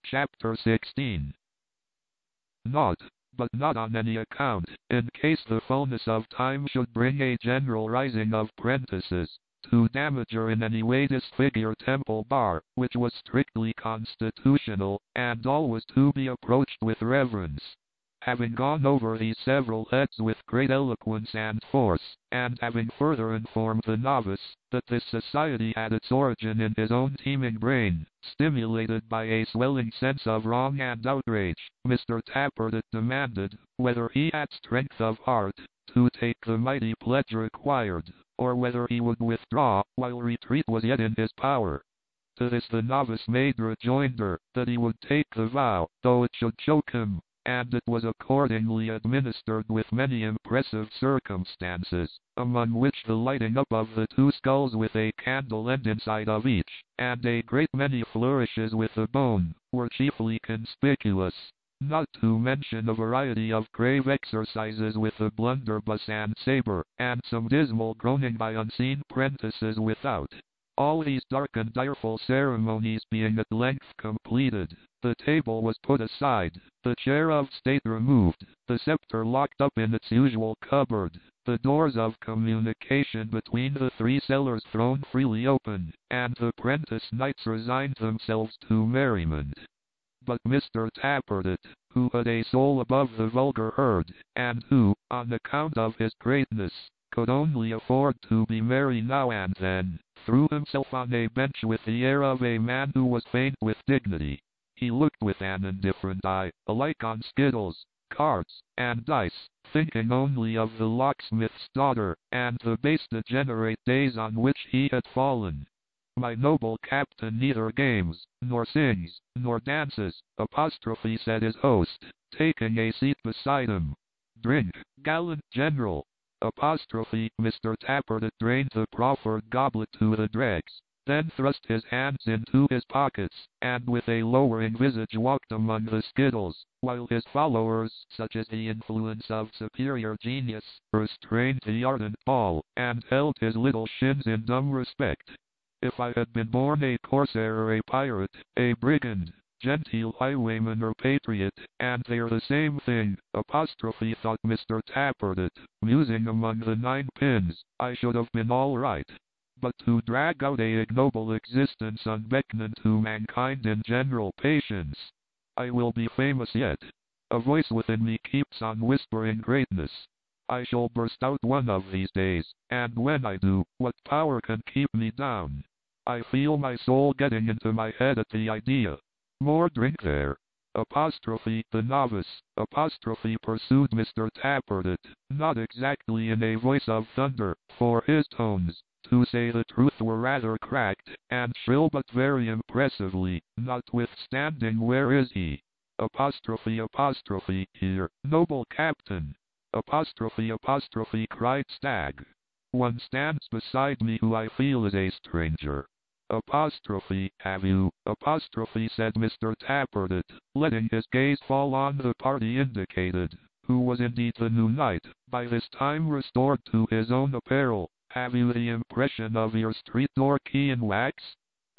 Chapter 16. Not, but not on any account, in case the fullness of time should bring a general rising of prentices, to damage or in any way disfigure Temple Bar, which was strictly constitutional, and always to be approached with reverence. Having gone over these several heads with great eloquence and force, and having further informed the novice that this society had its origin in his own teeming brain, stimulated by a swelling sense of wrong and outrage, Mr. Tappertit demanded whether he had strength of heart to take the mighty pledge required, or whether he would withdraw while retreat was yet in his power. To this the novice made rejoinder that he would take the vow, though it should choke him, and it was accordingly administered with many impressive circumstances, among which the lighting up of the two skulls with a candle end inside of each, and a great many flourishes with the bone, were chiefly conspicuous, not to mention a variety of grave exercises with the blunderbuss and sabre, and some dismal groaning by unseen prentices without. All these dark and direful ceremonies being at length completed, the table was put aside, the chair of state removed, the scepter locked up in its usual cupboard, the doors of communication between the three cellars thrown freely open, and the prentice knights resigned themselves to merriment. But Mr. Tappertit, who had a soul above the vulgar herd, and who, on account of his greatness, could only afford to be merry now and then, threw himself on a bench with the air of a man who was faint with dignity. He looked with an indifferent eye, alike on skittles, cards, and dice, thinking only of the locksmith's daughter, and the base degenerate days on which he had fallen. "My noble captain neither games, nor sings, nor dances," said his host, taking a seat beside him. "Drink, gallant general." Mr. Tappertit drained the proffered goblet to the dregs, then thrust his hands into his pockets, and with a lowering visage walked among the skittles, while his followers, such as the influence of superior genius, restrained the ardent ball, and held his little shins in dumb respect. "If I had been born a corsair or a pirate, a brigand, genteel highwayman or patriot, and they're the same thing, thought Mr. Tappertit, musing among the 9 pins, I should have been all right. But to drag out a ignoble existence unbeckoning to mankind in general patience. I will be famous yet. A voice within me keeps on whispering greatness. I shall burst out one of these days, and when I do, what power can keep me down? I feel my soul getting into my head at the idea. More drink there. The novice, pursued Mr. Tappertit, not exactly in a voice of thunder, for his tones, to say the truth, were rather cracked, and shrill, but very impressively, notwithstanding. "Where is he? Here, noble captain." Cried Stagg. "One stands beside me who I feel is a stranger." "Have you?" said Mr. Tappertit, letting his gaze fall on the party indicated, who was indeed the new knight, by this time restored to his own apparel. "Have you the impression of your street door key in wax?"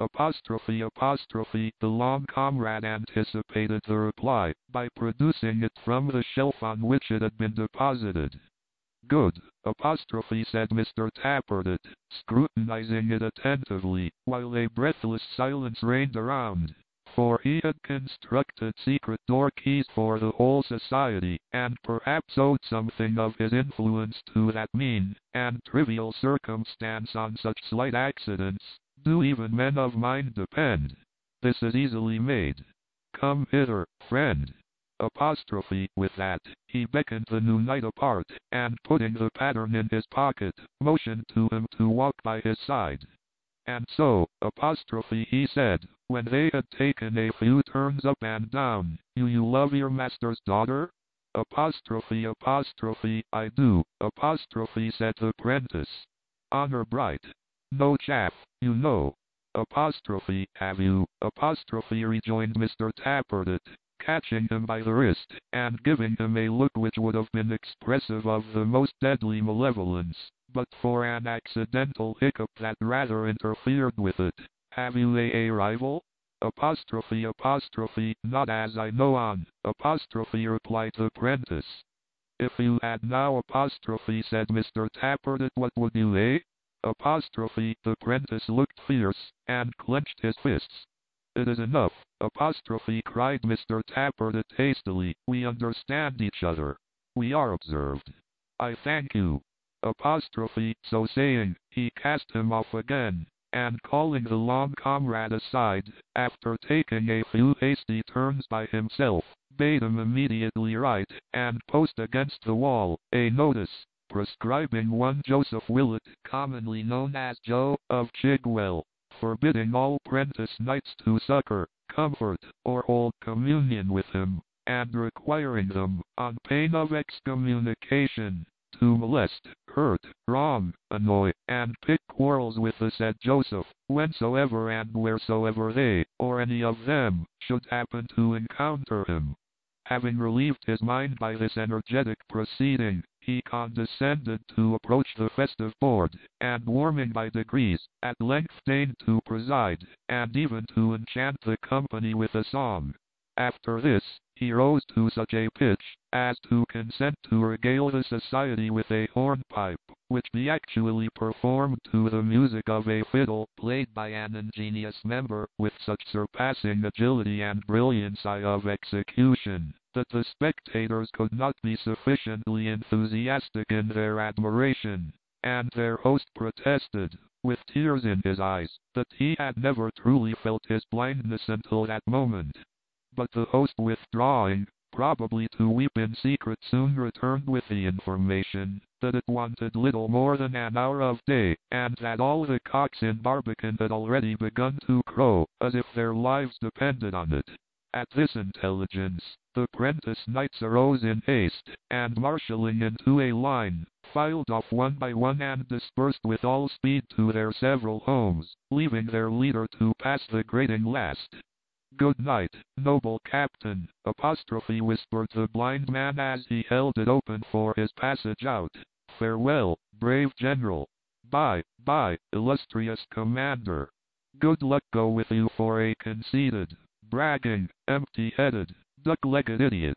The long comrade anticipated the reply, by producing it from the shelf on which it had been deposited. "Good," said Mr. Tappertit, scrutinizing it attentively, while a breathless silence reigned around, for he had constructed secret door keys for the whole society, and perhaps owed something of his influence to that mean and trivial circumstance. On such slight accidents do even men of mind depend. This is easily made. Come hither, friend." With that, he beckoned the new knight apart, and putting the pattern in his pocket, motioned to him to walk by his side. "And so," he said, when they had taken a few turns up and down, you love your master's daughter?" "I do," said the prentice. "Honor bright. No chaff, you know." "Have you?" rejoined Mr. Tappertit, catching him by the wrist, and giving him a look which would have been expressive of the most deadly malevolence, but for an accidental hiccup that rather interfered with it. "Have you a rival?" Not as I know on, replied the prentice. If you had now, said Mr. Tappertit, what would you, eh? The prentice looked fierce, and clenched his fists. It is enough, cried Mr. Tappertit hastily, we understand each other. We are observed. I thank you. So saying, he cast him off again, and calling the long comrade aside, after taking a few hasty turns by himself, bade him immediately write, and post against the wall, a notice, prescribing one Joseph Willet, commonly known as Joe, of Chigwell, forbidding all prentice knights to succor, comfort, or hold communion with him, and requiring them, on pain of excommunication, to molest, hurt, wrong, annoy, and pick quarrels with the said Joseph, whensoever and wheresoever they, or any of them, should happen to encounter him. Having relieved his mind by this energetic proceeding, he condescended to approach the festive board, and warming by degrees, at length deigned to preside, and even to enchant the company with a song. After this, he rose to such a pitch, as to consent to regale the society with a hornpipe, which he actually performed to the music of a fiddle, played by an ingenious member, with such surpassing agility and brilliancy of execution, that the spectators could not be sufficiently enthusiastic in their admiration, and their host protested, with tears in his eyes, that he had never truly felt his blindness until that moment. But the host, withdrawing, probably to weep in secret, soon returned with the information that it wanted little more than an hour of day, and that all the cocks in Barbican had already begun to crow, as if their lives depended on it. At this intelligence, the prentice knights arose in haste, and marshalling into a line, filed off one by one and dispersed with all speed to their several homes, leaving their leader to pass the grating last. Good night, noble captain, whispered the blind man as he held it open for his passage out. Farewell, brave general. Bye, illustrious commander. Good luck go with you for a conceited, bragging, empty-headed, duck-legged idiot.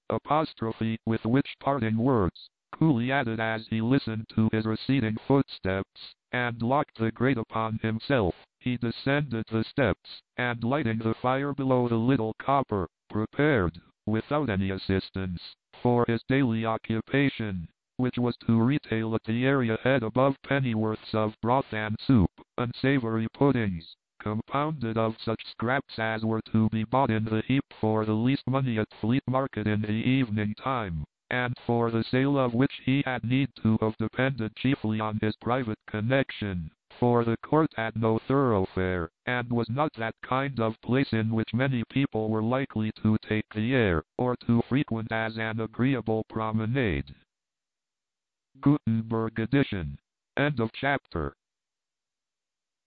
With which parting words, coolly added as he listened to his receding footsteps, and locked the grate upon himself, he descended the steps, and lighting the fire below the little copper, prepared, without any assistance, for his daily occupation, which was to retail at the area head above pennyworths of broth and soup, unsavory puddings, compounded of such scraps as were to be bought in the heap for the least money at Fleet Market in the evening time, and for the sale of which he had need to have depended chiefly on his private connection, for the court had no thoroughfare, and was not that kind of place in which many people were likely to take the air, or to frequent as an agreeable promenade. Gutenberg edition. End of chapter.